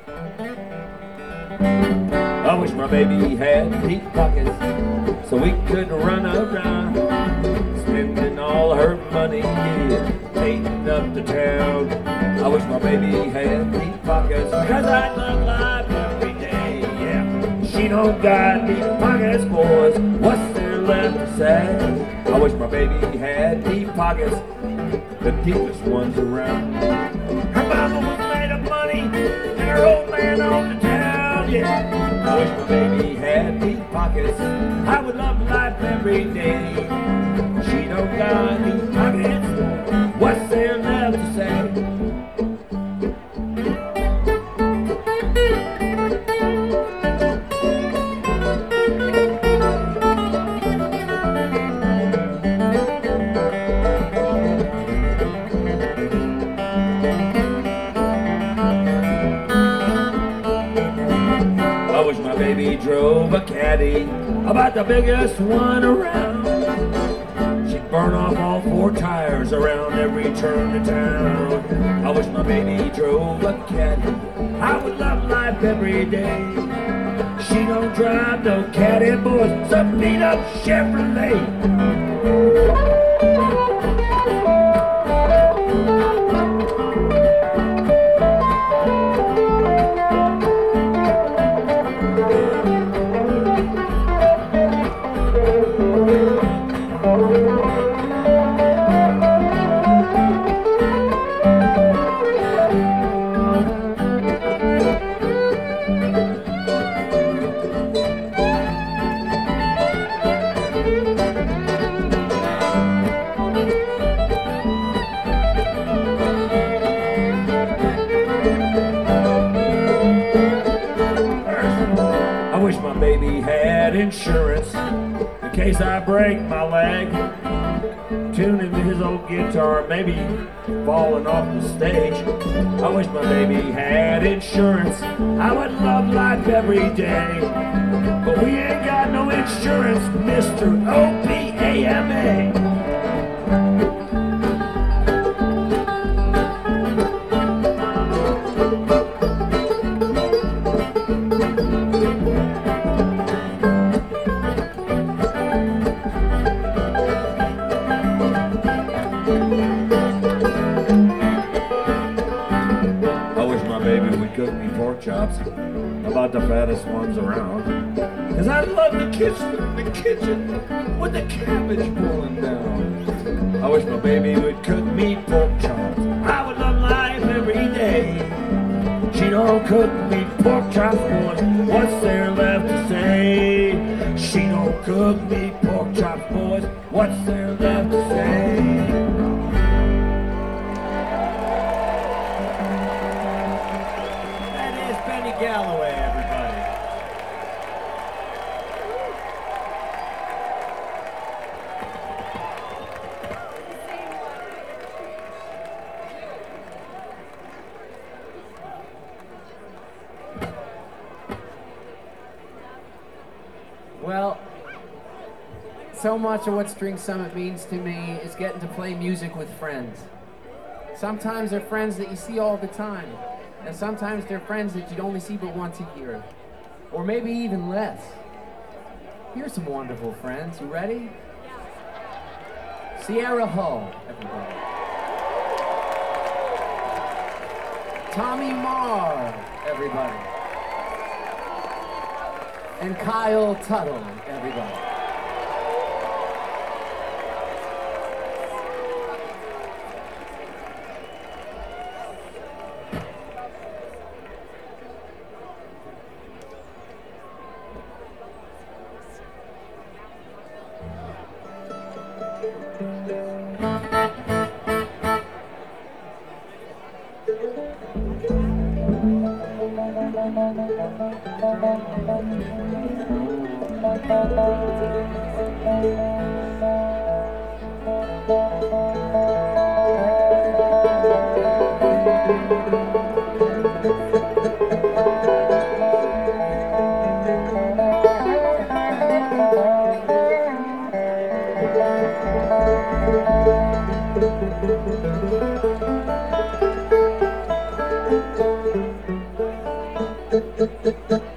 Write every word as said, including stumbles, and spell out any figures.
I wish my baby had deep pockets so we could run around spending all her money, yeah, painting up the town. I wish my baby had deep pockets because I love life every day, yeah. She don't got deep pockets, boys, what's there left to say? I wish my baby had deep pockets, the deepest ones around. Her mama was made of money and her old man owned the town, yeah. I wish my baby had deep pockets, I would love life every day. She don't got deep pockets, what's there left to say? Baby drove a caddy, about the biggest one around. She'd burn off all four tires around every turn to town. I wish my baby drove a caddy, I would love life every day. She don't drive no caddy, boys, some beat up Chevrolet. I wish my baby had insurance in case I break my leg. Tuning to his old guitar, maybe falling off the stage. I wish my baby had insurance, I would love life every day. But we ain't got no insurance, Mister O P A M A. Baby would cook me pork chops, about the fattest ones around. Cause I love the kitchen, the kitchen with the cabbage boiling down. I wish my baby would cook me pork chops, I would love life every day. She don't cook me pork chops, boys, what's there left to say? She don't cook me pork chops, boys, what's there left to say? Galloway, everybody. Well, so much of what String Summit means to me is getting to play music with friends. Sometimes they're friends that you see all the time. And sometimes they're friends that you'd only see but once a year. Or maybe even less. Here's some wonderful friends. You ready? Sierra Hull, everybody. Tommy Marr, everybody. And Kyle Tuttle, everybody. Summit.